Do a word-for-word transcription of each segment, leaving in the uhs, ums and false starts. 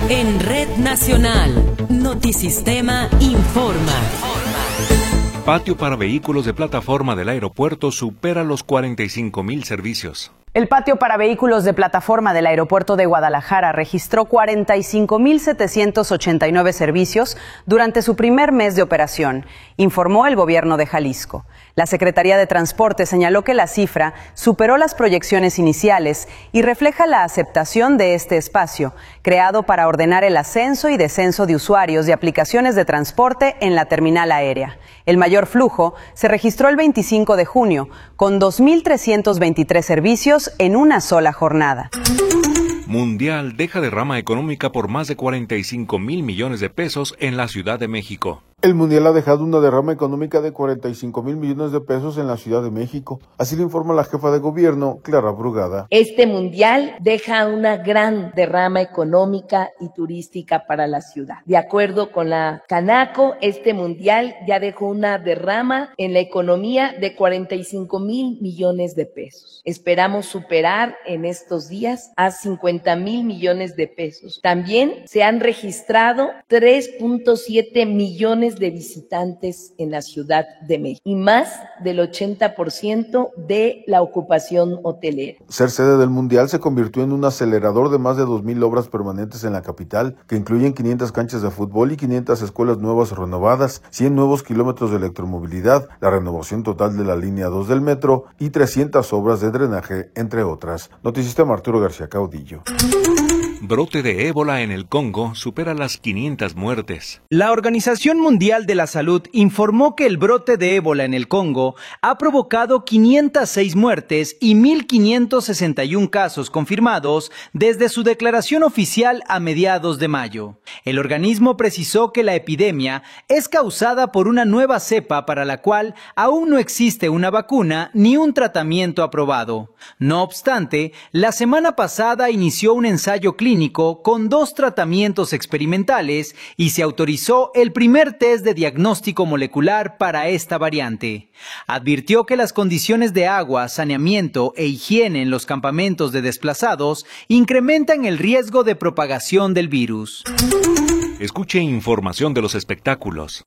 En Red Nacional, Notisistema informa. Patio para vehículos de plataforma del aeropuerto supera los cuarenta y cinco mil servicios. El patio para vehículos de plataforma del aeropuerto de Guadalajara registró cuarenta y cinco mil setecientos ochenta y nueve servicios durante su primer mes de operación, informó el gobierno de Jalisco. La Secretaría de Transporte señaló que la cifra superó las proyecciones iniciales y refleja la aceptación de este espacio, creado para ordenar el ascenso y descenso de usuarios de aplicaciones de transporte en la terminal aérea. El mayor flujo se registró el veinticinco de junio, con dos mil trescientos veintitrés servicios en una sola jornada. Mundial deja derrama económica por más de cuarenta y cinco mil millones de pesos en la Ciudad de México. El Mundial ha dejado una derrama económica de cuarenta y cinco mil millones de pesos en la Ciudad de México. Así lo informa la jefa de gobierno, Clara Brugada. Este Mundial deja una gran derrama económica y turística para la ciudad. De acuerdo con la Canaco, este Mundial ya dejó una derrama en la economía de cuarenta y cinco mil millones de pesos. Esperamos superar en estos días a cincuenta mil millones de pesos. También se han registrado tres punto siete millones de visitantes en la Ciudad de México y más del ochenta por ciento de la ocupación hotelera. Ser sede del Mundial se convirtió en un acelerador de más de dos mil obras permanentes en la capital, que incluyen quinientas canchas de fútbol y quinientas escuelas nuevas o renovadas, cien nuevos kilómetros de electromovilidad, la renovación total de la línea dos del metro y trescientas obras de drenaje, entre otras. Notisistema Arturo García Caudillo. Brote de ébola en el Congo supera las quinientas muertes. La Organización Mundial de la Salud informó que el brote de ébola en el Congo ha provocado quinientas seis muertes y mil quinientos sesenta y uno casos confirmados desde su declaración oficial a mediados de mayo. El organismo precisó que la epidemia es causada por una nueva cepa para la cual aún no existe una vacuna ni un tratamiento aprobado. No obstante, la semana pasada inició un ensayo clínico con dos tratamientos experimentales y se autorizó el primer test de diagnóstico molecular para esta variante. Advirtió que las condiciones de agua, saneamiento e higiene en los campamentos de desplazados incrementan el riesgo de propagación del virus. Escuche información de los espectáculos.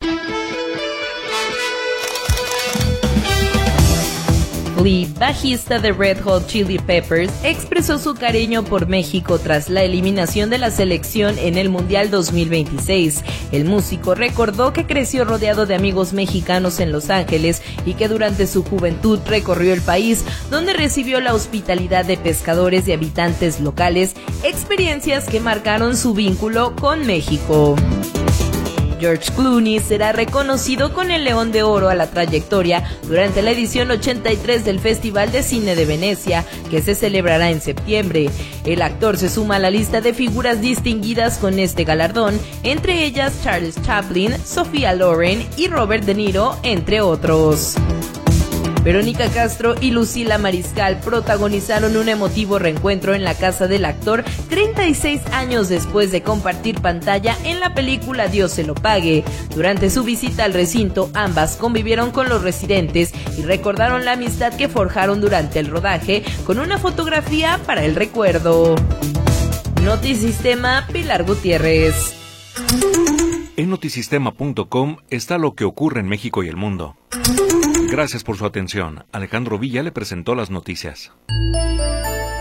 Flea, bajista de Red Hot Chili Peppers, expresó su cariño por México tras la eliminación de la selección en el Mundial dos mil veintiséis. El músico recordó que creció rodeado de amigos mexicanos en Los Ángeles y que durante su juventud recorrió el país, donde recibió la hospitalidad de pescadores y habitantes locales, experiencias que marcaron su vínculo con México. George Clooney será reconocido con el León de Oro a la trayectoria durante la edición ochenta y tres del Festival de Cine de Venecia, que se celebrará en septiembre. El actor se suma a la lista de figuras distinguidas con este galardón, entre ellas Charles Chaplin, Sophia Loren y Robert De Niro, entre otros. Verónica Castro y Lucila Mariscal protagonizaron un emotivo reencuentro en la casa del actor treinta y seis años después de compartir pantalla en la película Dios se lo pague. Durante su visita al recinto, ambas convivieron con los residentes y recordaron la amistad que forjaron durante el rodaje con una fotografía para el recuerdo. Notisistema, Pilar Gutiérrez. En notisistema punto com está lo que ocurre en México y el mundo. Gracias por su atención. Alejandro Villa le presentó las noticias.